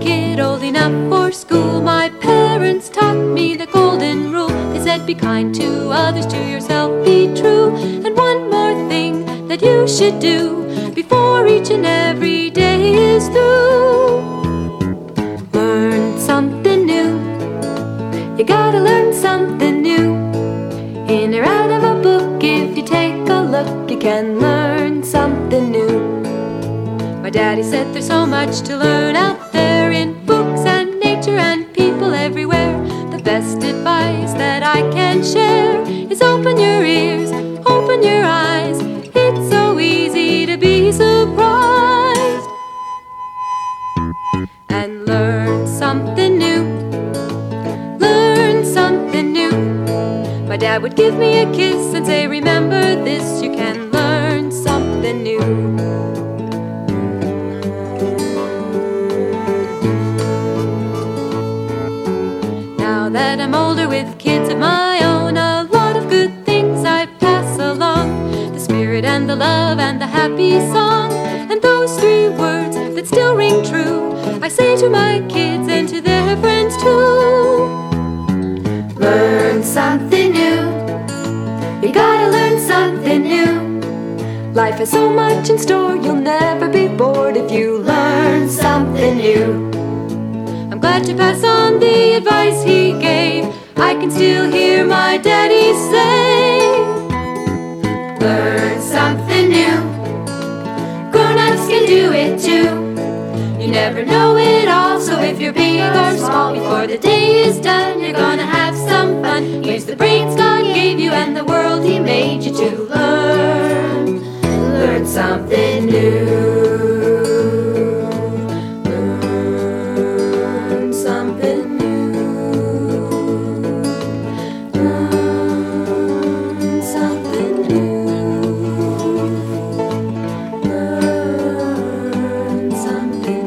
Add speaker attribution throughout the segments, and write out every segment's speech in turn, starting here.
Speaker 1: kid old enough for school, my parents taught me the golden rule. They said, be kind to others, to yourself be true. And one more thing that you should do before each and every day is through: learn something new. You gotta learn something new. In or out of a book, if you take a look, you can learn something new. My daddy said there's so much to learn out there in books and nature and people everywhere. The best advice that I can share is open your ears, open your eyes. It's so easy to be surprised and learn something new. Learn something new. My dad would give me a kiss and say, remember this, you can learn something new. Now that I'm older with kids of my own, a lot of good things I pass along: the spirit and the love and the happy song. And those three words that still ring true, I say to my kids and to their friends too: learn something new. You gotta learn something new. Life has so much in store, you'll never be bored if you learn something new. I'm glad to pass on the advice he gave. I can still hear my daddy say, learn something new. Grown-ups can do it too. You never know it all, so if you're big or small, before the day is done, you're gonna have some fun. Use the brains God gave you and the world He made you to learn. Learn something new. Learn something new. Learn something new. Learn something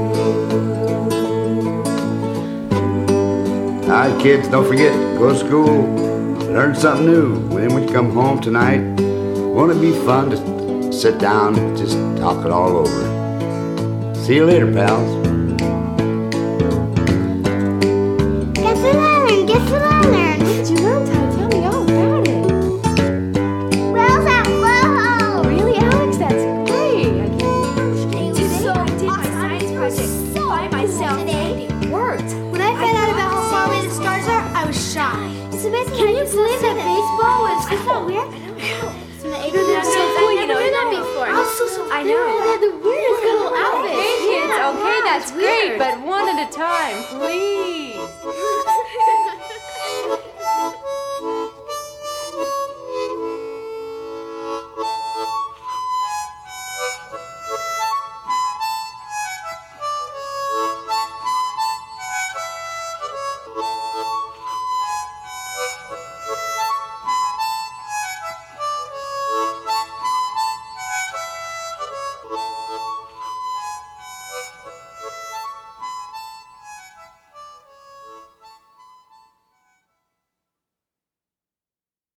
Speaker 1: new.
Speaker 2: All right, kids, don't forget, go to school, learn something new. Then when you come home tonight, won't it be fun to sit down and just talk it all over? See you later, pals.
Speaker 3: Guess what I learned? Guess what I learned?
Speaker 4: What did you learn, Ty? Tell me all about it.
Speaker 3: Rails at Whoa!
Speaker 4: Really, Alex? That's great. I can't
Speaker 3: It was so
Speaker 4: I did my
Speaker 3: awesome.
Speaker 4: science project
Speaker 3: So
Speaker 4: by myself
Speaker 3: cool today.
Speaker 4: and it worked.
Speaker 3: When I found out about how far away the stars are, I was shy. It's amazing. Can you believe that baseball was? Isn't that weird?
Speaker 4: That's so cool, you know, that before.
Speaker 3: I was so
Speaker 4: I know.
Speaker 3: They had the weirdest little outfits.
Speaker 4: Okay, kids,
Speaker 3: Yeah,
Speaker 4: okay,
Speaker 3: wow,
Speaker 4: that's
Speaker 3: it's
Speaker 4: great,
Speaker 3: weird.
Speaker 4: but one at a time, please.